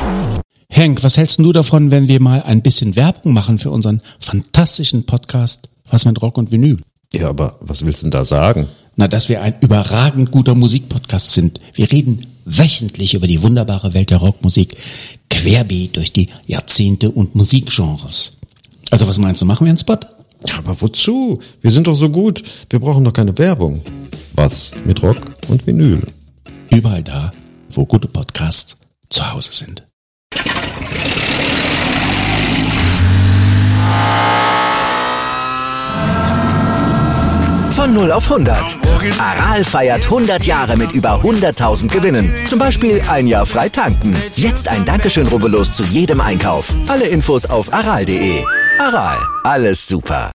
Henk, was hältst du davon, wenn wir mal ein bisschen Werbung machen für unseren fantastischen Podcast Was mit Rock und Vinyl? Ja, aber was willst du denn da sagen? Na, dass wir ein überragend guter Musikpodcast sind. Wir reden wöchentlich über die wunderbare Welt der Rockmusik, querbeet durch die Jahrzehnte und Musikgenres. Also was meinst du, machen wir einen Spot? Ja, aber wozu? Wir sind doch so gut. Wir brauchen doch keine Werbung. Was mit Rock und Vinyl? Überall da, wo gute Podcasts zu Hause sind. Von 0 auf 100. Aral feiert 100 Jahre mit über 100.000 Gewinnen. Zum Beispiel ein Jahr frei tanken. Jetzt ein Dankeschön, rubbellos zu jedem Einkauf. Alle Infos auf aral.de. Aral, alles super.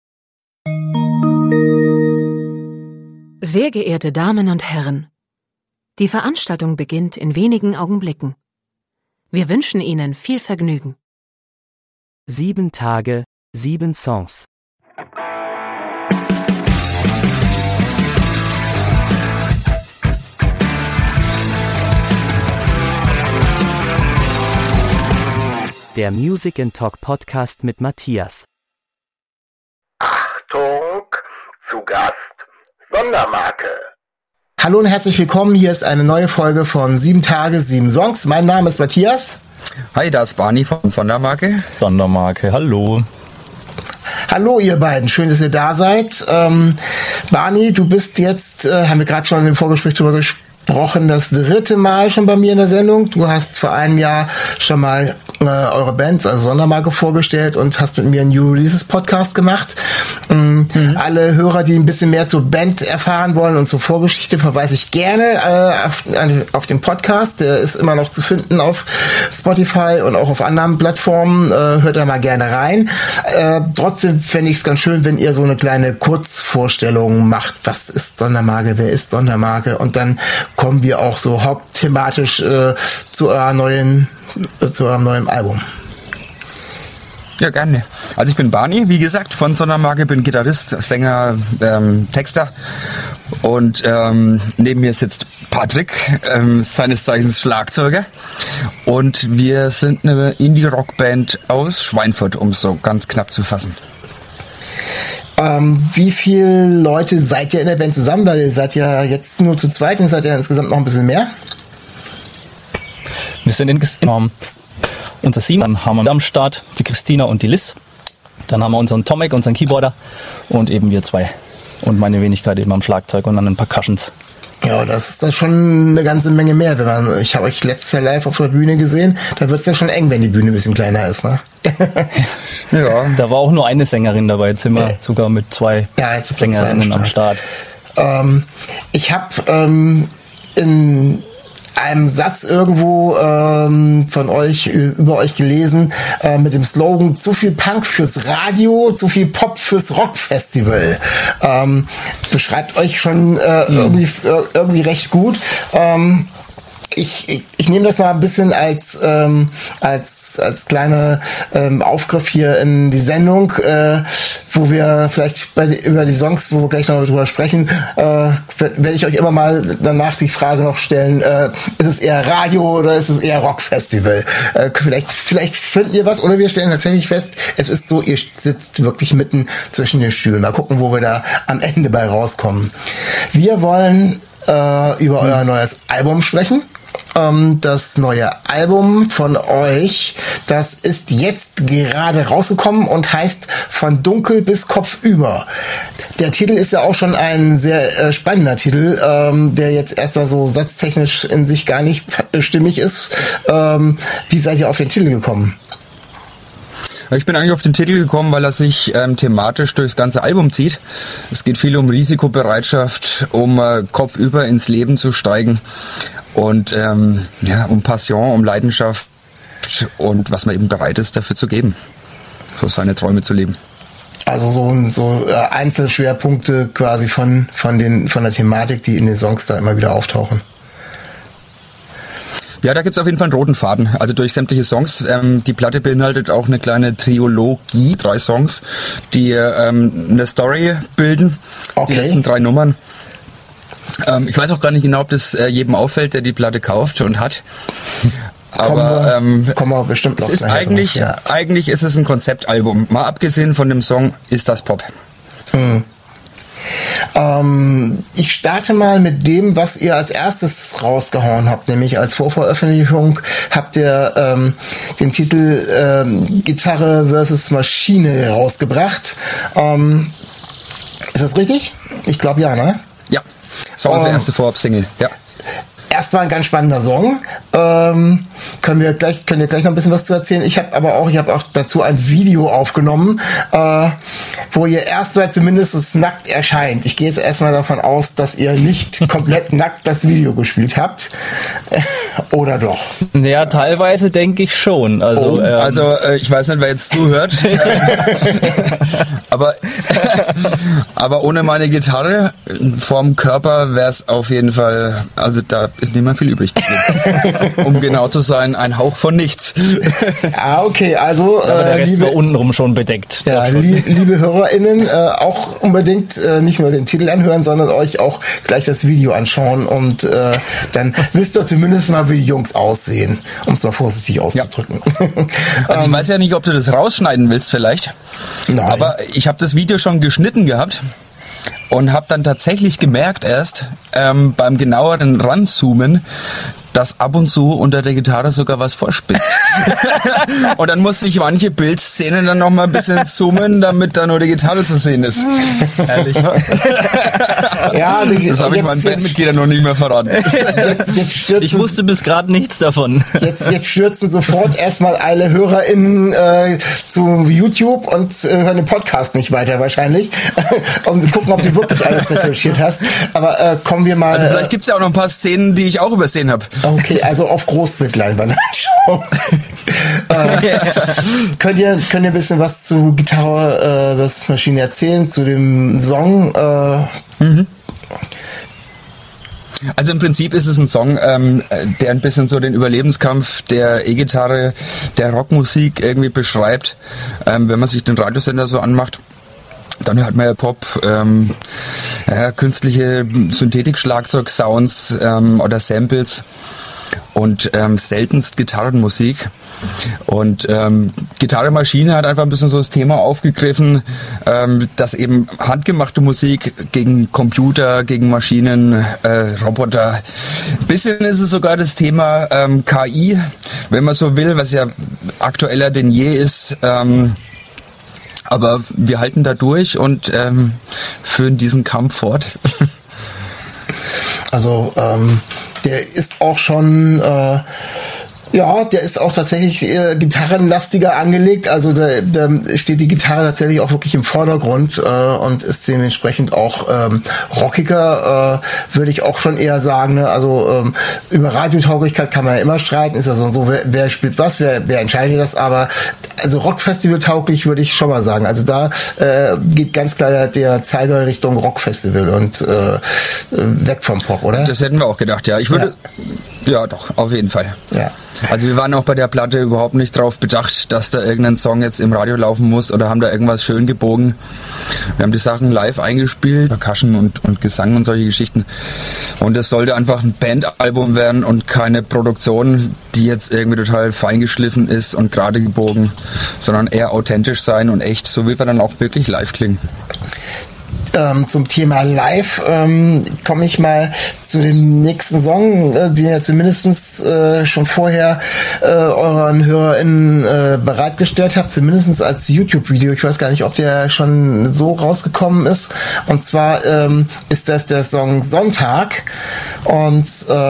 Sehr geehrte Damen und Herren, die Veranstaltung beginnt in wenigen Augenblicken. Wir wünschen Ihnen viel Vergnügen. 7 Tage, 7 Songs. Der Music & Talk Podcast mit Matthias. Achtung, zu Gast, Sondermarke. Hallo und herzlich willkommen, hier ist eine neue Folge von 7 Tage, 7 Songs. Mein Name ist Matthias. Hi, da ist Barney von Sondermarke. Sondermarke, hallo. Hallo ihr beiden, schön, dass ihr da seid. Barney, du bist jetzt, haben wir gerade schon im Vorgespräch drüber gesprochen, das 3. Mal schon bei mir in der Sendung. Du hast vor einem Jahr schon mal eure Bands, also Sondermarke, vorgestellt und hast mit mir einen New Releases Podcast gemacht. Alle Hörer, die ein bisschen mehr zur Band erfahren wollen und zur Vorgeschichte, verweise ich gerne auf den Podcast. Der ist immer noch zu finden auf Spotify und auch auf anderen Plattformen. Hört da mal gerne rein. Trotzdem fände ich es ganz schön, wenn ihr so eine kleine Kurzvorstellung macht. Was ist Sondermarke? Wer ist Sondermarke? Und dann kommen wir auch so hauptthematisch zu eurem neuen Album. Ja, gerne. Also ich bin Barney, wie gesagt, von Sondermarke, bin Gitarrist, Sänger, Texter und neben mir sitzt Patrick, seines Zeichens Schlagzeuger, und wir sind eine Indie-Rock-Band aus Schweinfurt, um es so ganz knapp zu fassen. Wie viele Leute seid ihr in der Band zusammen? Weil ihr seid ja jetzt nur zu zweit, und seid ja insgesamt noch ein bisschen mehr. Wir sind insgesamt unser Simon haben wir am Start, die Christina und die Liz. Dann haben wir unseren Tomek, unseren Keyboarder, und eben wir zwei. Und meine Wenigkeit eben am Schlagzeug und an den Percussions. Ja, das ist dann schon eine ganze Menge mehr. Ich habe euch letztes Jahr live auf der Bühne gesehen, da wird es ja schon eng, wenn die Bühne ein bisschen kleiner ist, ne? Ja. Da war auch nur eine Sängerin dabei, jetzt sind wir sogar mit 2 Sängerinnen am Start. Ich habe in einem Satz irgendwo von euch, über euch gelesen, mit dem Slogan: zu viel Punk fürs Radio, zu viel Pop fürs Rockfestival. Beschreibt euch schon irgendwie recht gut. Ich nehme das mal ein bisschen als kleine Aufgriff hier in die Sendung, wo wir vielleicht über die Songs, wo wir gleich noch drüber sprechen, werde ich euch immer mal danach die Frage noch stellen, ist es eher Radio oder ist es eher Rockfestival? Vielleicht findet ihr was, oder wir stellen tatsächlich fest, es ist so, ihr sitzt wirklich mitten zwischen den Stühlen. Mal gucken, wo wir da am Ende bei rauskommen. Wir wollen über euer neues Album sprechen. Das neue Album von euch, das ist jetzt gerade rausgekommen und heißt Von Dunkel bis Kopfüber. Der Titel ist ja auch schon ein sehr spannender Titel, der jetzt erstmal so satztechnisch in sich gar nicht stimmig ist. Wie seid ihr auf den Titel gekommen? Ich bin eigentlich auf den Titel gekommen, weil er sich thematisch durchs ganze Album zieht. Es geht viel um Risikobereitschaft, um kopfüber ins Leben zu steigen und um Passion, um Leidenschaft und was man eben bereit ist, dafür zu geben, so seine Träume zu leben. Also so Einzelschwerpunkte quasi von der Thematik, die in den Songs da immer wieder auftauchen. Ja, da gibt's auf jeden Fall einen roten Faden, also durch sämtliche Songs. Die Platte beinhaltet auch eine kleine Trilogie, 3 Songs, die eine Story bilden, okay. Die letzten 3 Nummern. Ich weiß auch gar nicht genau, ob das jedem auffällt, der die Platte kauft und hat. Aber kommen wir bestimmt noch es ist eigentlich ist es ein Konzeptalbum. Mal abgesehen von dem Song ist das Pop. Ich starte mal mit dem, was ihr als erstes rausgehauen habt, nämlich als Vorveröffentlichung habt ihr den Titel Gitarre versus Maschine rausgebracht. Ist das richtig? Ich glaube ja, ne? Ja, das war unsere erste Vorab-Single, ja. Erstmal ein ganz spannender Song. Könnt ihr gleich noch ein bisschen was zu erzählen? Ich habe auch dazu ein Video aufgenommen, wo ihr erstmal zumindest nackt erscheint. Ich gehe jetzt erstmal davon aus, dass ihr nicht komplett nackt das Video gespielt habt. Oder doch? Ja, teilweise denke ich schon. Also ich weiß nicht, wer jetzt zuhört. aber ohne meine Gitarre vorm Körper wäre es auf jeden Fall, also da ist nicht mehr viel übrig geblieben. Um genau zu sein, ein Hauch von nichts. Okay, also aber der Rest war untenrum schon bedeckt. Ja, liebe HörerInnen, auch unbedingt nicht nur den Titel anhören, sondern euch auch gleich das Video anschauen und dann wisst ihr zumindest mal, wie die Jungs aussehen, um es mal vorsichtig auszudrücken. Ja. Also ich weiß ja nicht, ob du das rausschneiden willst vielleicht, Nein. Aber ich habe das Video schon geschnitten gehabt. Und habe dann tatsächlich gemerkt erst beim genaueren Ranzoomen, dass ab und zu unter der Gitarre sogar was vorspitzt. Und dann musste ich manche Bildszenen dann noch mal ein bisschen zoomen, damit da nur die Gitarre zu sehen ist. Ehrlich. Ja, das habe ich meinen Bandmitgliedern noch nicht mehr verraten. Ich wusste bis gerade nichts davon. Jetzt stürzen sofort erstmal alle HörerInnen zu YouTube und hören den Podcast nicht weiter wahrscheinlich, um zu gucken, ob du wirklich alles recherchiert hast. Aber kommen wir mal... Also vielleicht gibt es ja auch noch ein paar Szenen, die ich auch übersehen habe. Okay, also auf Großbildleinwand anschauen. Könnt ihr ein bisschen was zu Gitarre versus Maschine erzählen, zu dem Song? Also im Prinzip ist es ein Song, der ein bisschen so den Überlebenskampf der E-Gitarre, der Rockmusik irgendwie beschreibt. Wenn man sich den Radiosender so anmacht, dann hört man ja Pop, künstliche Synthetik-Schlagzeug-Sounds oder Samples und seltenst Gitarrenmusik. Und Gitarre-Maschine hat einfach ein bisschen so das Thema aufgegriffen, dass eben handgemachte Musik gegen Computer, gegen Maschinen, Roboter. Ein bisschen ist es sogar das Thema KI, wenn man so will, was ja aktueller denn je ist. Aber wir halten da durch und führen diesen Kampf fort. Also der ist auch schon... der ist auch tatsächlich gitarrenlastiger angelegt, also da steht die Gitarre tatsächlich auch wirklich im Vordergrund und ist dementsprechend auch rockiger, würde ich auch schon eher sagen. Ne? Also über Radiotauglichkeit kann man ja immer streiten, ist also so, wer spielt was, wer entscheidet das, aber also Rockfestival tauglich würde ich schon mal sagen. Also da geht ganz klar der Zeiger Richtung Rockfestival und weg vom Pop, oder? Das hätten wir auch gedacht, ja. Ich würde... Ja, doch, auf jeden Fall. Ja. Also wir waren auch bei der Platte überhaupt nicht drauf bedacht, dass da irgendein Song jetzt im Radio laufen muss oder haben da irgendwas schön gebogen. Wir haben die Sachen live eingespielt, Percussion und Gesang und solche Geschichten. Und es sollte einfach ein Bandalbum werden und keine Produktion, die jetzt irgendwie total feingeschliffen ist und gerade gebogen, sondern eher authentisch sein und echt, so wie wir dann auch wirklich live klingen. Zum Thema Live komme ich mal zu dem nächsten Song, den ihr zumindest schon vorher euren HörerInnen bereitgestellt habt, zumindest als YouTube-Video. Ich weiß gar nicht, ob der schon so rausgekommen ist. Und zwar ist das der Song Sonntag. Und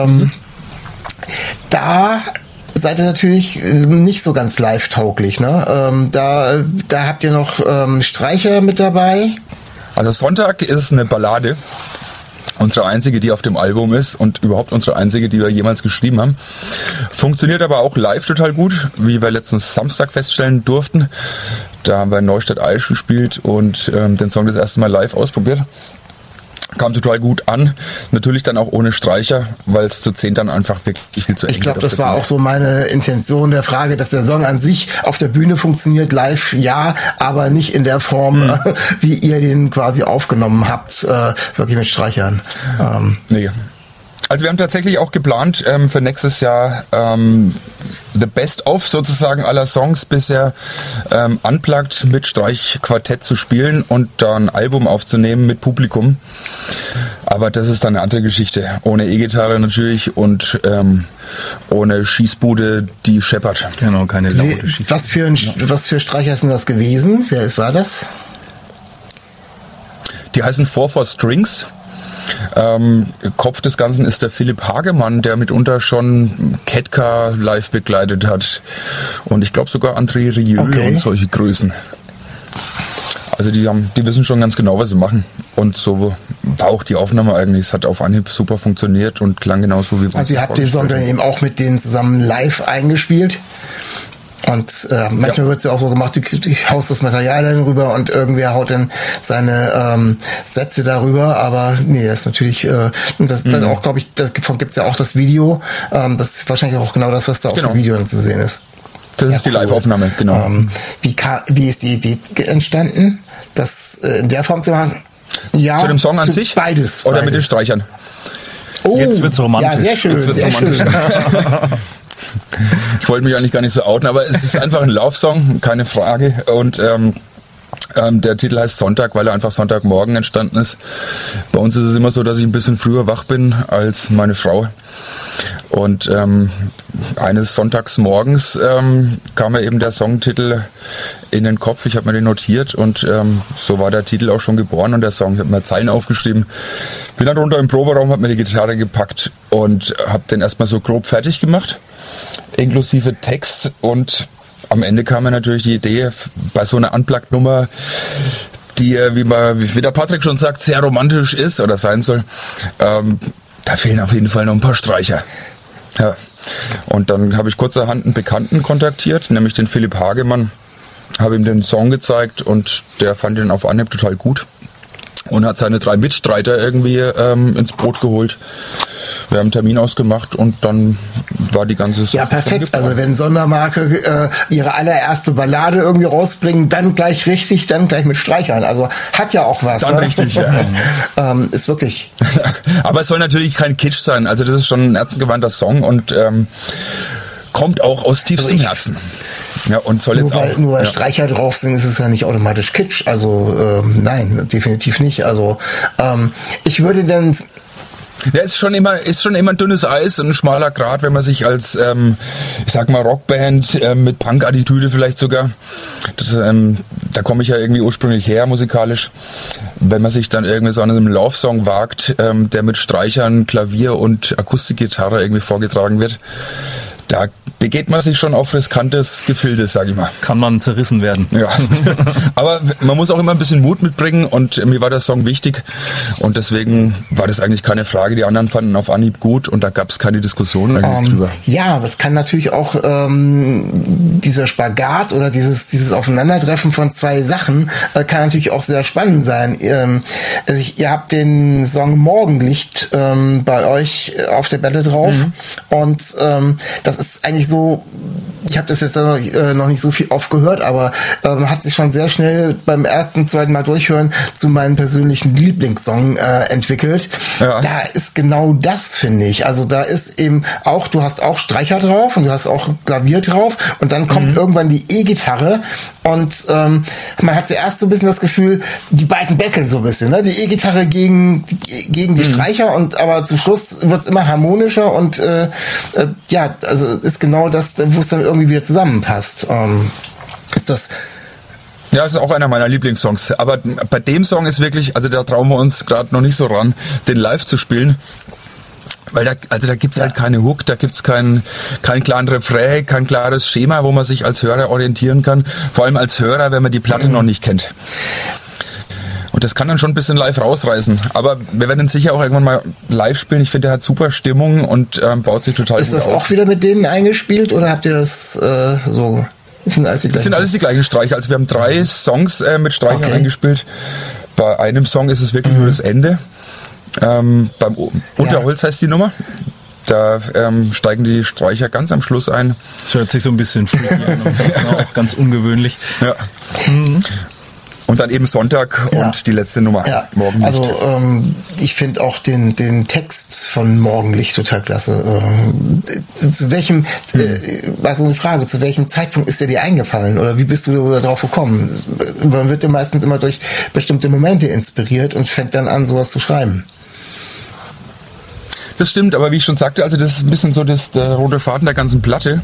da seid ihr natürlich nicht so ganz live-tauglich, ne? Da habt ihr noch Streicher mit dabei. Also Sonntag ist eine Ballade, unsere einzige, die auf dem Album ist und überhaupt unsere einzige, die wir jemals geschrieben haben. Funktioniert aber auch live total gut, wie wir letztens Samstag feststellen durften. Da haben wir in Neustadt-Aisch gespielt und den Song das erste Mal live ausprobiert. Kam total gut an. Natürlich dann auch ohne Streicher, weil es zu 10 dann einfach wirklich viel zu eng ist. Ich glaube, das war auch so meine Intention der Frage, dass der Song an sich auf der Bühne funktioniert, live ja, aber nicht in der Form, wie ihr den quasi aufgenommen habt, wirklich mit Streichern. Nee. Also wir haben tatsächlich auch geplant, für nächstes Jahr the Best-of sozusagen aller Songs bisher unplugged mit Streichquartett zu spielen und dann ein Album aufzunehmen mit Publikum. Aber das ist dann eine andere Geschichte. Ohne E-Gitarre natürlich und ohne Schießbude, die scheppert. Genau, keine laute Schießbude. Was für Streicher sind das gewesen? Wer war das? Die heißen 4 Strings. Kopf des Ganzen ist der Philipp Hagemann, der mitunter schon Ketka live begleitet hat. Und ich glaube sogar André Rieu und solche Größen. Also die wissen schon ganz genau, was sie machen. Und so war auch die Aufnahme eigentlich. Es hat auf Anhieb super funktioniert und klang genauso wie wir. Also ihr habt den Song dann eben auch mit denen zusammen live eingespielt. Und manchmal wird es ja auch so gemacht, du haust das Material dann rüber und irgendwer haut dann seine Sätze darüber, aber nee, das ist natürlich, und das ist dann auch, glaube ich, davon gibt es ja auch das Video, das ist wahrscheinlich auch genau das, was da auf dem Video dann zu sehen ist. Das ist die Live-Aufnahme, genau. Wie ist die Idee entstanden, das in der Form zu machen? Ja, zu dem Song an sich? Beides. Oder mit den Streichern? Oh, jetzt wird's romantisch. Ja, sehr schön. Jetzt wird's romantisch. Ich wollte mich eigentlich gar nicht so outen, aber es ist einfach ein Love-Song, keine Frage. Und der Titel heißt Sonntag, weil er einfach Sonntagmorgen entstanden ist. Bei uns ist es immer so, dass ich ein bisschen früher wach bin als meine Frau. Und eines Sonntagsmorgens kam mir eben der Songtitel in den Kopf. Ich habe mir den notiert und so war der Titel auch schon geboren und der Song. Ich habe mir Zeilen aufgeschrieben. Bin dann runter im Proberaum, habe mir die Gitarre gepackt und habe den erstmal so grob fertig gemacht, inklusive Text. Und am Ende kam mir natürlich die Idee, bei so einer Unplugged-Nummer, die, wie der Patrick schon sagt, sehr romantisch ist oder sein soll, da fehlen auf jeden Fall noch ein paar Streicher. Ja. Und dann habe ich kurzerhand einen Bekannten kontaktiert, nämlich den Philipp Hagemann, habe ihm den Song gezeigt und der fand ihn auf Anhieb total gut und hat seine 3 Mitstreiter irgendwie ins Boot geholt. Wir haben einen Termin ausgemacht und dann war die ganze Sache. Ja, perfekt. Also wenn Sondermarke ihre allererste Ballade irgendwie rausbringen, dann gleich richtig, dann gleich mit Streichern. Also hat ja auch was. Dann ne? richtig, ja. Ist wirklich. Aber es soll natürlich kein Kitsch sein. Also das ist schon ein herzengewandter Song und kommt auch aus tiefstem Herzen. Ja, und soll jetzt auch. Nur weil Streicher drauf sind, ist es ja nicht automatisch Kitsch. Also nein, definitiv nicht. Also ich würde dann. Ja, ist schon immer ein dünnes Eis, ein schmaler Grat, wenn man sich als, ich sag mal, Rockband mit Punk-Attitüde vielleicht sogar, da komme ich ja irgendwie ursprünglich her musikalisch, wenn man sich dann irgendwie so an einem Love-Song wagt, der mit Streichern, Klavier und Akustikgitarre irgendwie vorgetragen wird, da begeht man sich schon auf riskantes Gefilde, sag ich mal. Kann man zerrissen werden. Ja, aber man muss auch immer ein bisschen Mut mitbringen und mir war der Song wichtig und deswegen war das eigentlich keine Frage. Die anderen fanden auf Anhieb gut und da gab es keine Diskussion eigentlich drüber. Ja, aber es kann natürlich auch dieser Spagat oder dieses Aufeinandertreffen von 2 Sachen kann natürlich auch sehr spannend sein. Ihr habt den Song Morgenlicht bei euch auf der Platte drauf und das ist eigentlich so, ich habe das jetzt noch nicht so viel oft gehört, aber hat sich schon sehr schnell beim ersten, zweiten Mal durchhören zu meinem persönlichen Lieblingssong entwickelt. Ja. Da ist genau das, finde ich. Also da ist eben auch, du hast auch Streicher drauf und du hast auch Klavier drauf und dann kommt irgendwann die E-Gitarre und man hat zuerst so ein bisschen das Gefühl, die beiden betteln so ein bisschen, ne? Die E-Gitarre gegen die Streicher und aber zum Schluss wird es immer harmonischer und ja, also ist genau das, wo es dann irgendwie wieder zusammenpasst. Ist das... Ja, das ist auch einer meiner Lieblingssongs. Aber bei dem Song ist wirklich, also da trauen wir uns gerade noch nicht so ran, den live zu spielen. Weil da gibt's halt keine Hook, da gibt's keinen klaren Refrain, kein klares Schema, wo man sich als Hörer orientieren kann. Vor allem als Hörer, wenn man die Platte noch nicht kennt. Und das kann dann schon ein bisschen live rausreißen. Aber wir werden sicher auch irgendwann mal live spielen. Ich finde, der hat super Stimmung und baut sich total gut auf. Ist das auch wieder mit denen eingespielt oder habt ihr das so... Das sind alles die gleichen Streicher. Also wir haben 3 Songs mit Streichern eingespielt. Bei einem Song ist es wirklich nur das Ende. Beim Unterholz heißt die Nummer. Da steigen die Streicher ganz am Schluss ein. Das hört sich so ein bisschen freaky an und auch ganz ungewöhnlich. Ja. Und dann eben Sonntag und die letzte Nummer, Morgenlicht. Also ich finde auch den Text von Morgenlicht total klasse. Zu welchem, war so eine Frage, zu welchem Zeitpunkt ist der dir eingefallen oder wie bist du darauf gekommen? Man wird ja meistens immer durch bestimmte Momente inspiriert und fängt dann an, sowas zu schreiben. Das stimmt, aber wie ich schon sagte, also das ist ein bisschen so der rote Faden der ganzen Platte.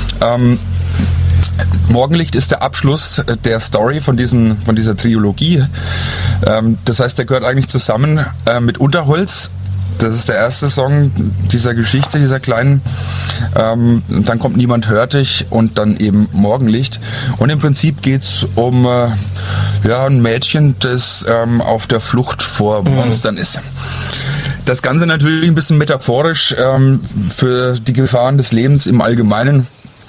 Morgenlicht ist der Abschluss der Story von dieser Trilogie. Das heißt, der gehört eigentlich zusammen mit Unterholz. Das ist der erste Song dieser Geschichte, dieser kleinen. Dann kommt Niemand hört dich und dann eben Morgenlicht. Und im Prinzip geht's um ein Mädchen, das auf der Flucht vor Monstern ist. Das Ganze natürlich ein bisschen metaphorisch für die Gefahren des Lebens im Allgemeinen.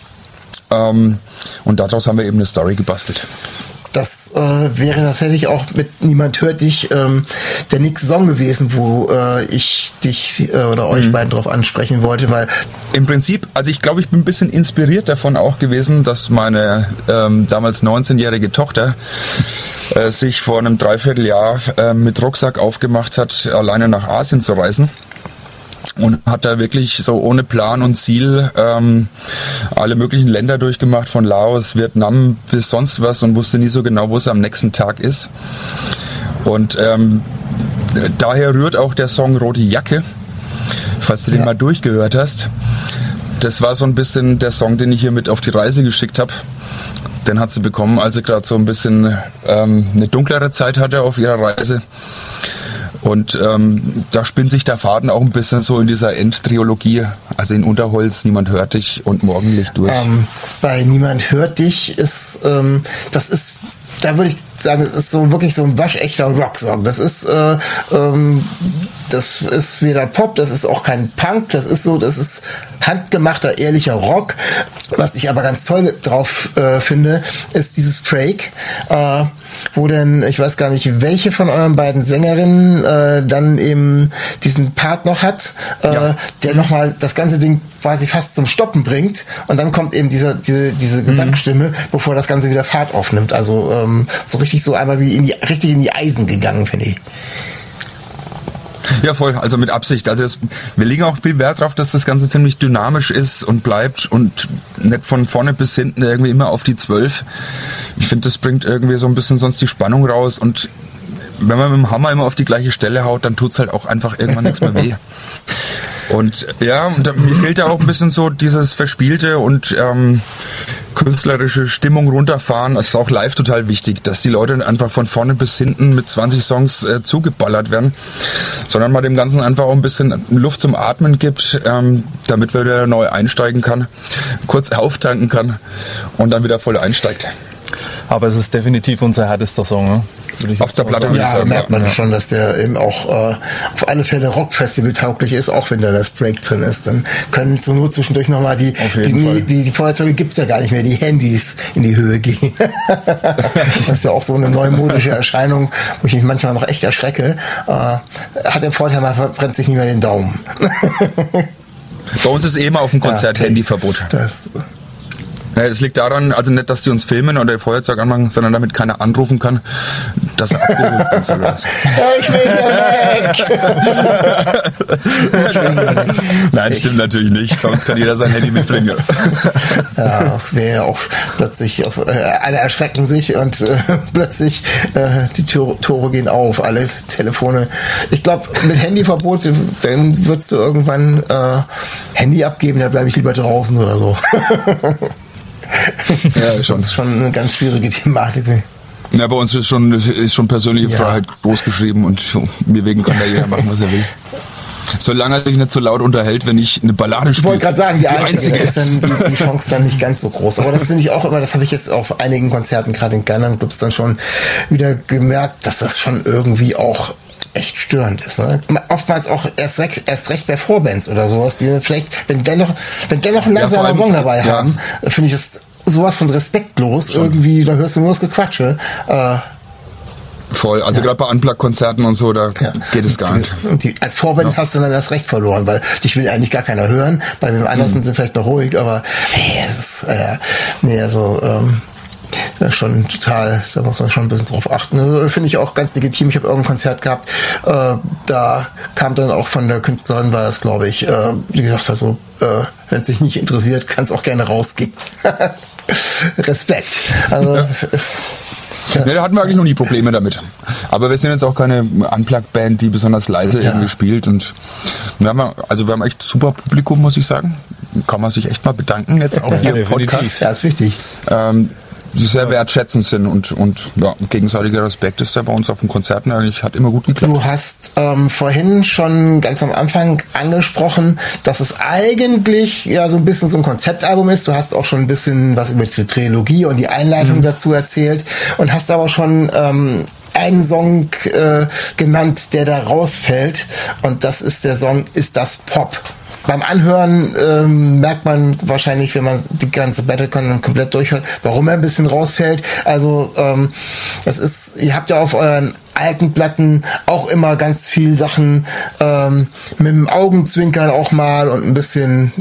Und daraus haben wir eben eine Story gebastelt. Das wäre tatsächlich auch mit Niemand hört dich der nächste Song gewesen, wo ich dich oder euch beiden drauf ansprechen wollte, weil im Prinzip, also ich glaube, ich bin ein bisschen inspiriert davon auch gewesen, dass meine damals 19-jährige Tochter sich vor einem Dreivierteljahr mit Rucksack aufgemacht hat, alleine nach Asien zu reisen. Und hat da wirklich so ohne Plan und Ziel alle möglichen Länder durchgemacht, von Laos, Vietnam bis sonst was und wusste nie so genau, wo es am nächsten Tag ist. Und daher rührt auch der Song Rote Jacke, falls du den mal durchgehört hast. Das war so ein bisschen der Song, den ich hier mit auf die Reise geschickt habe. Den hat sie bekommen, als sie gerade so ein bisschen eine dunklere Zeit hatte auf ihrer Reise. Und da spinnt sich der Faden auch ein bisschen so in dieser Endtrilogie, also in Unterholz, Niemand hört dich und Morgenlicht durch. Bei Niemand hört dich ist, das ist, da würde ich sagen, das ist so wirklich so ein waschechter Rocksong. Das ist weder Pop, das ist auch kein Punk, das ist handgemachter, ehrlicher Rock. Was ich aber ganz toll drauf finde, ist dieses Break, wo denn, ich weiß gar nicht, welche von euren beiden Sängerinnen dann eben diesen Part noch hat, der nochmal das ganze Ding quasi fast zum Stoppen bringt und dann kommt eben diese Gesangsstimme, bevor das Ganze wieder Fahrt aufnimmt. Also so richtig so einmal wie richtig in die Eisen gegangen, finde ich. Ja, voll, also mit Absicht. Also wir legen auch viel Wert darauf, dass das Ganze ziemlich dynamisch ist und bleibt und nicht von vorne bis hinten irgendwie immer auf die 12. Ich finde, das bringt irgendwie so ein bisschen sonst die Spannung raus und wenn man mit dem Hammer immer auf die gleiche Stelle haut, dann tut's halt auch einfach irgendwann nichts mehr weh. Und ja, mir fehlt da auch ein bisschen so dieses verspielte und künstlerische Stimmung runterfahren. Es ist auch live total wichtig, dass die Leute einfach von vorne bis hinten mit 20 Songs zugeballert werden, sondern man dem Ganzen einfach auch ein bisschen Luft zum Atmen gibt, damit man wieder neu einsteigen kann, kurz auftanken kann und dann wieder voll einsteigt. Aber es ist definitiv unser härtester Song, ne? Auf der Platte würde ich sagen. Merkt man schon, dass der eben auch auf alle Fälle Rockfestival tauglich ist, auch wenn da das Break drin ist. Dann können zur Not zwischendurch nochmal die Feuerzeuge gibt's ja gar nicht mehr, die Handys in die Höhe gehen. Das ist ja auch so eine neumodische Erscheinung, wo ich mich manchmal noch echt erschrecke. Hat den Vorteil, man verbrennt sich nicht mehr den Daumen. Bei uns ist immer auf dem Konzert Handyverbot. Das liegt daran, also nicht, dass die uns filmen oder ihr Feuerzeug anmachen, sondern damit keiner anrufen kann, dass er abgeholt werden soll. Ich will hier weg! Nein, stimmt natürlich nicht. Bei uns kann jeder sein Handy mitbringen. Ja, wäre auch plötzlich, alle erschrecken sich und plötzlich die Tore gehen auf, alle Telefone. Ich glaube, mit Handyverbot, dann würdest du irgendwann Handy abgeben, da bleibe ich lieber draußen oder so. Ja, schon. Das ist schon eine ganz schwierige Thematik. Ja, bei uns ist schon persönliche Freiheit groß geschrieben und mir wegen kann da jeder machen, was er will. Solange er sich nicht so laut unterhält, wenn ich eine Ballade spiele. Ich wollte gerade sagen, die einzige ist dann die Chance dann nicht ganz so groß. Aber das finde ich auch immer, das habe ich jetzt auf einigen Konzerten, gerade in kleineren Clubs, dann schon wieder gemerkt, dass das schon irgendwie auch echt störend ist. Ne? Oftmals auch erst recht bei Vorbands oder sowas, die vielleicht, wenn dennoch einen langsamen Song dabei haben, finde ich das sowas von respektlos. Schon. Irgendwie, da hörst du nur das Gequatsche. Voll, also gerade bei Unplugged-Konzerten und so, da geht es gar nicht. Und als Vorband hast du dann das Recht verloren, weil dich will eigentlich gar keiner hören. Bei dem anderen sind vielleicht noch ruhig, aber es ist, Das ist schon total, da muss man schon ein bisschen drauf achten. Finde ich auch ganz legitim. Ich habe irgendein Konzert gehabt, da kam dann auch von der Künstlerin, war das, glaube ich, die gesagt hat, so, wenn es dich nicht interessiert, kann es auch gerne rausgehen. Respekt. Also, ja, da hatten wir eigentlich noch nie Probleme damit. Aber wir sind jetzt auch keine Unplugged-Band, die besonders leise irgendwie spielt. Und wir haben echt super Publikum, muss ich sagen. Kann man sich echt mal bedanken jetzt auch hier im Podcast. Ja, ist wichtig. Die sehr wertschätzend sind und gegenseitiger Respekt ist da bei uns auf den Konzerten eigentlich, hat immer gut geklappt. Du hast vorhin schon ganz am Anfang angesprochen, dass es eigentlich ja so ein bisschen so ein Konzeptalbum ist. Du hast auch schon ein bisschen was über die Trilogie und die Einleitung dazu erzählt und hast aber schon einen Song genannt, der da rausfällt, und das ist der Song Ist das Pop? Beim Anhören merkt man wahrscheinlich, wenn man die ganze Battle-Con komplett durchhört, warum er ein bisschen rausfällt. Also das ist, ihr habt ja auf euren alten Platten auch immer ganz viel Sachen mit dem Augenzwinkern auch mal und ein bisschen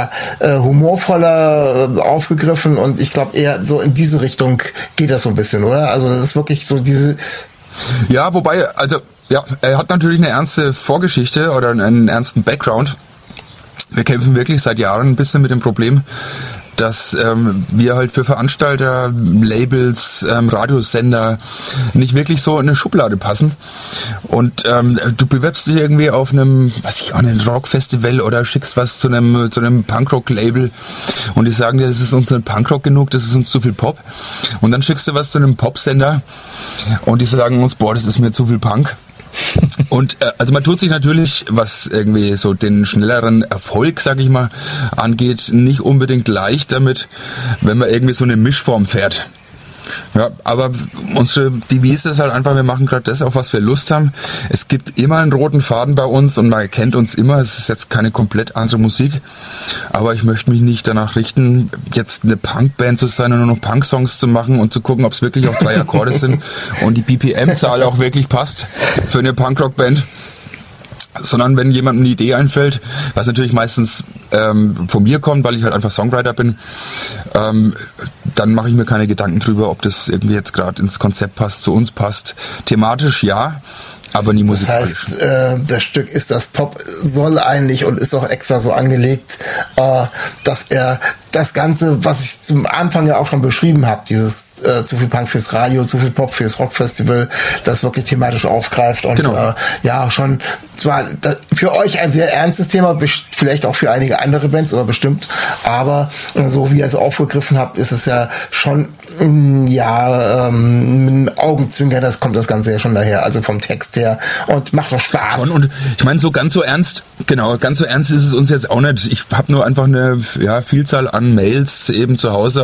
humorvoller aufgegriffen, und ich glaube eher so in diese Richtung geht das so ein bisschen, oder? Also das ist wirklich so diese... Ja, wobei, er hat natürlich eine ernste Vorgeschichte oder einen ernsten Background. Wir kämpfen wirklich seit Jahren ein bisschen mit dem Problem, dass wir halt für Veranstalter, Labels, Radiosender nicht wirklich so in eine Schublade passen. Und du bewirbst dich irgendwie auf einem, einem Rockfestival oder schickst was zu einem Punkrock-Label und die sagen dir, das ist uns nicht Punkrock genug, das ist uns zu viel Pop. Und dann schickst du was zu einem Popsender und die sagen uns, boah, das ist mir zu viel Punk. Und also man tut sich natürlich, was irgendwie so den schnelleren Erfolg, sag ich mal, angeht, nicht unbedingt leicht damit, wenn man irgendwie so eine Mischform fährt. Ja, aber unsere Devise ist halt einfach, wir machen gerade das, auf was wir Lust haben. Es gibt immer einen roten Faden bei uns und man erkennt uns immer, es ist jetzt keine komplett andere Musik, aber ich möchte mich nicht danach richten, jetzt eine Punkband zu sein und nur noch Punk-Songs zu machen und zu gucken, ob es wirklich auf 3 Akkorde sind und die BPM-Zahl auch wirklich passt für eine Punkrock-Band. Sondern wenn jemandem eine Idee einfällt, was natürlich meistens von mir kommt, weil ich halt einfach Songwriter bin, dann mache ich mir keine Gedanken drüber, ob das irgendwie jetzt gerade ins Konzept passt, zu uns passt. Thematisch ja, aber nie musikalisch. Das heißt, das Stück Ist das Pop soll eigentlich und ist auch extra so angelegt, dass er das Ganze, was ich zum Anfang ja auch schon beschrieben habe, dieses zu viel Punk fürs Radio, zu viel Pop fürs Rockfestival, das wirklich thematisch aufgreift und genau. Schon zwar für euch ein sehr ernstes Thema, vielleicht auch für einige andere Bands, aber bestimmt, aber so wie ihr es aufgegriffen habt, ist es ja schon mit einem Augenzwinkern, das kommt das Ganze ja schon daher, also vom Text her, und macht doch Spaß. Und ich meine, so ganz so ernst ist es uns jetzt auch nicht. Ich habe nur einfach eine Vielzahl an Mails eben zu Hause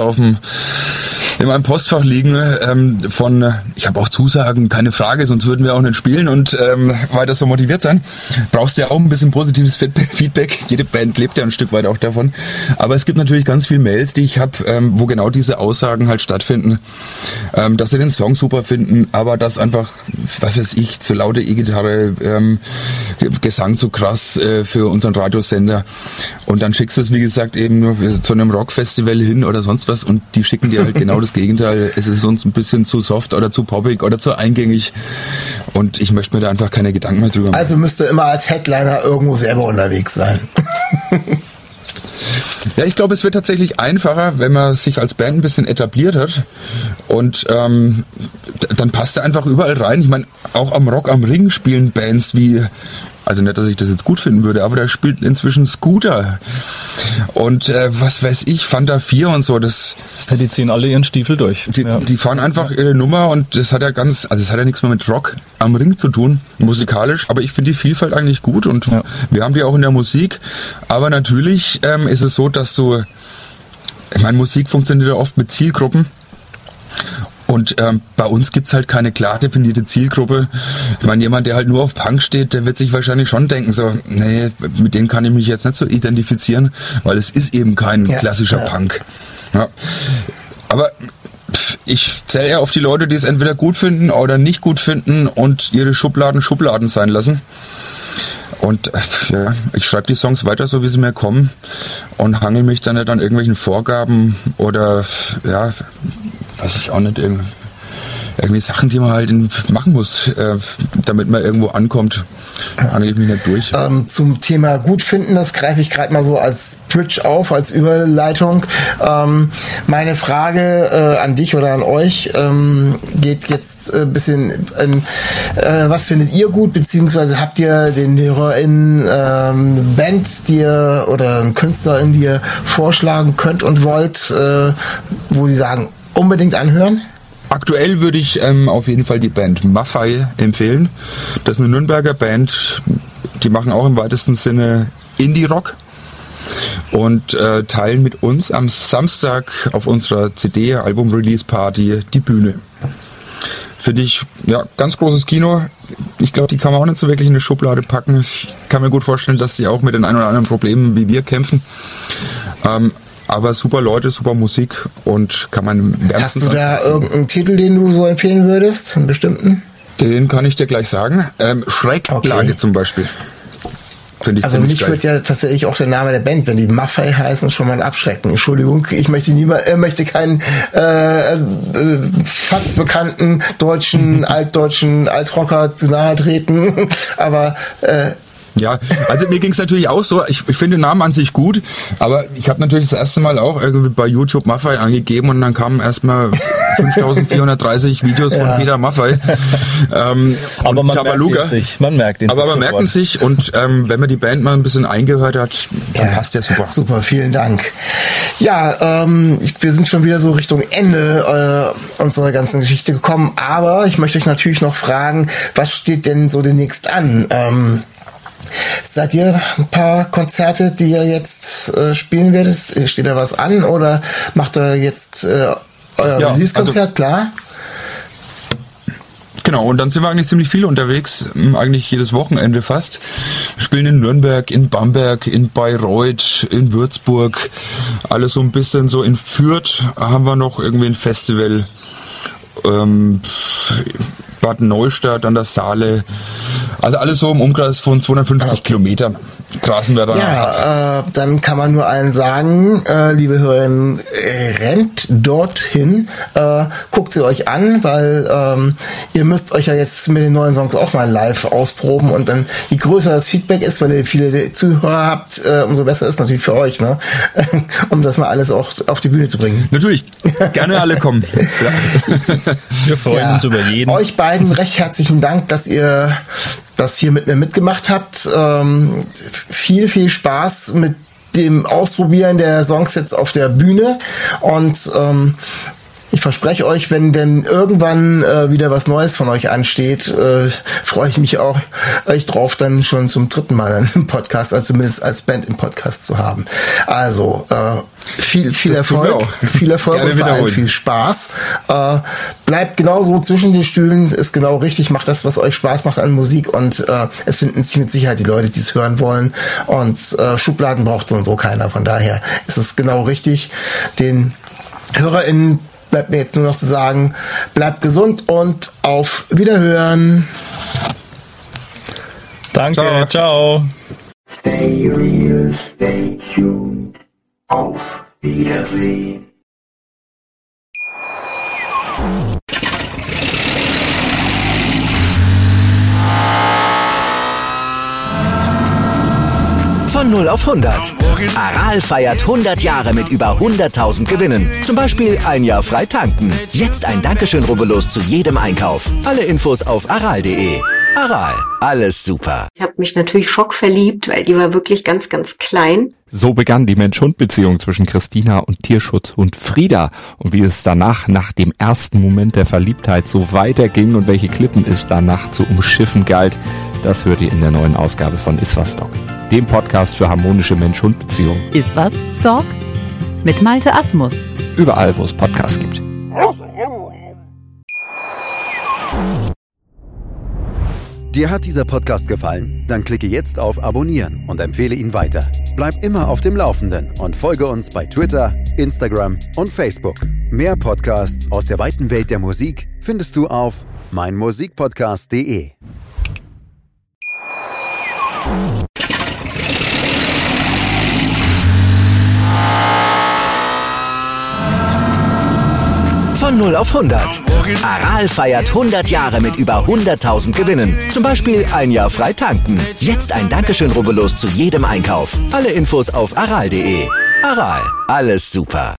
in meinem Postfach liegen ich habe auch Zusagen, keine Frage, sonst würden wir auch nicht spielen und weiter so motiviert sein. Brauchst ja auch ein bisschen positives Feedback. Jede Band lebt ja ein Stück weit auch davon. Aber es gibt natürlich ganz viele Mails, die ich habe, wo genau diese Aussagen halt stattfinden, dass sie den Song super finden, aber dass einfach, was weiß ich, zu laute E-Gitarre, Gesang zu krass für unseren Radiosender. Und dann schickst du es, wie gesagt, eben nur zu einem Rockfestival hin oder sonst was und die schicken dir halt genau das Gegenteil. Es ist uns ein bisschen zu soft oder zu poppig oder zu eingängig und ich möchte mir da einfach keine Gedanken mehr drüber machen. Also müsste immer als Headliner irgendwo selber unterwegs sein. Ja, ich glaube, es wird tatsächlich einfacher, wenn man sich als Band ein bisschen etabliert hat und dann passt er einfach überall rein. Ich meine, auch am Rock am Ring spielen Bands wie, also nicht, dass ich das jetzt gut finden würde, aber da spielt inzwischen Scooter und was weiß ich, Fanta 4 und so. Die ziehen alle ihren Stiefel durch. Die fahren einfach ihre Nummer und das hat ja nichts mehr mit Rock am Ring zu tun, musikalisch, aber ich finde die Vielfalt eigentlich gut und wir haben die auch in der Musik, aber natürlich ist es so, dass Musik funktioniert ja oft mit Zielgruppen. Und bei uns gibt's halt keine klar definierte Zielgruppe. Ich meine, jemand, der halt nur auf Punk steht, der wird sich wahrscheinlich schon denken, so, nee, mit dem kann ich mich jetzt nicht so identifizieren, weil es ist eben kein klassischer Punk. Ja. Aber ich zähle eher auf die Leute, die es entweder gut finden oder nicht gut finden und ihre Schubladen sein lassen. Und ich schreibe die Songs weiter, so wie sie mir kommen und hangel mich dann nicht an irgendwelchen Vorgaben oder weiß ich auch nicht, irgendwie Sachen, die man halt machen muss, damit man irgendwo ankommt. Handle ich mich nicht durch. Zum Thema gut finden, das greife ich gerade mal so als Bridge auf, als Überleitung. Meine Frage an dich oder an euch geht jetzt ein bisschen was findet ihr gut, beziehungsweise habt ihr den HörerInnen Bands, die ihr oder einen KünstlerInnen, die ihr vorschlagen könnt und wollt, wo sie sagen, unbedingt anhören? Aktuell würde ich auf jeden Fall die Band Maffei empfehlen. Das ist eine Nürnberger Band, die machen auch im weitesten Sinne Indie-Rock und teilen mit uns am Samstag auf unserer CD-Album-Release-Party die Bühne. Finde ich, ja, ganz großes Kino. Ich glaube, die kann man auch nicht so wirklich in eine Schublade packen. Ich kann mir gut vorstellen, dass sie auch mit den ein oder anderen Problemen wie wir kämpfen. Aber super Leute, super Musik und kann man wärmstens. Hast du da irgendeinen Titel, den du so empfehlen würdest? Einen bestimmten? Den kann ich dir gleich sagen. Schräglage zum Beispiel. Finde ich also mich geil. Wird ja tatsächlich auch der Name der Band, wenn die Maffei heißen, schon mal abschrecken. Entschuldigung, ich möchte keinen fast bekannten deutschen, altdeutschen Altrocker zu nahe treten, aber ja, also mir ging es natürlich auch so, ich finde den Namen an sich gut, aber ich habe natürlich das erste Mal auch irgendwie bei YouTube Maffei angegeben und dann kamen erstmal 5430 Videos von Peter Maffei. Aber man merkt ihn Aber man merkt ihn sich und wenn man die Band mal ein bisschen eingehört hat, dann passt der super. Super, vielen Dank. Ja, wir sind schon wieder so Richtung Ende unserer ganzen Geschichte gekommen, aber ich möchte euch natürlich noch fragen, was steht denn so demnächst an? Seid ihr ein paar Konzerte, die ihr jetzt spielen werdet? Steht da was an oder macht ihr jetzt euer Release-Konzert, klar? Genau, und dann sind wir eigentlich ziemlich viel unterwegs, eigentlich jedes Wochenende fast. Wir spielen in Nürnberg, in Bamberg, in Bayreuth, in Würzburg, alles so ein bisschen so. In Fürth haben wir noch irgendwie ein Festival, Bad Neustadt an der Saale. Also alles so im Umkreis von 250 Kilometern grasen wir da. Ja, dann kann man nur allen sagen, liebe Hörerinnen, rennt dorthin, guckt sie euch an, weil ihr müsst euch ja jetzt mit den neuen Songs auch mal live ausproben und dann, je größer das Feedback ist, weil ihr viele Zuhörer habt, umso besser ist natürlich für euch, ne? Um das mal alles auch auf die Bühne zu bringen. Natürlich, gerne alle kommen. Ja. Wir freuen uns über jeden. Euch beiden recht herzlichen Dank, dass ihr das hier mit mir mitgemacht habt. Viel Spaß mit dem Ausprobieren der Songs jetzt auf der Bühne und ich verspreche euch, wenn denn irgendwann wieder was Neues von euch ansteht, freue ich mich auch, euch drauf dann schon zum 3. Mal im Podcast, also zumindest als Band im Podcast zu haben. Also viel Erfolg, viel Erfolg und vor allem viel Spaß. Bleibt genauso zwischen den Stühlen, ist genau richtig, macht das, was euch Spaß macht an Musik und es finden sich mit Sicherheit die Leute, die es hören wollen und Schubladen braucht so und so keiner. Von daher ist es genau richtig, den HörerInnen bleibt mir jetzt nur noch zu sagen, bleibt gesund und auf Wiederhören. Danke, ciao. Stay real, stay tuned. Auf Wiedersehen. Von 0 auf 100. Aral feiert 100 Jahre mit über 100.000 Gewinnen. Zum Beispiel ein Jahr frei tanken. Jetzt ein Dankeschön, rubbellos zu jedem Einkauf. Alle Infos auf aral.de. Aral, alles super. Ich habe mich natürlich schockverliebt, weil die war wirklich ganz, ganz klein. So begann die Mensch-Hund-Beziehung zwischen Christina und Tierschutzhund Frieda. Und wie es danach, nach dem ersten Moment der Verliebtheit, so weiterging und welche Klippen es danach zu umschiffen galt, das hört ihr in der neuen Ausgabe von Iswas Dog, dem Podcast für harmonische Mensch-Hund-Beziehungen. Iswas Dog mit Malte Asmus. Überall, wo es Podcasts gibt. Dir hat dieser Podcast gefallen? Dann klicke jetzt auf Abonnieren und empfehle ihn weiter. Bleib immer auf dem Laufenden und folge uns bei Twitter, Instagram und Facebook. Mehr Podcasts aus der weiten Welt der Musik findest du auf meinmusikpodcast.de. Von 0 auf 100. Aral feiert 100 Jahre mit über 100.000 Gewinnen. Zum Beispiel ein Jahr frei tanken. Jetzt ein Dankeschön, rubbellos zu jedem Einkauf. Alle Infos auf aral.de. Aral, alles super.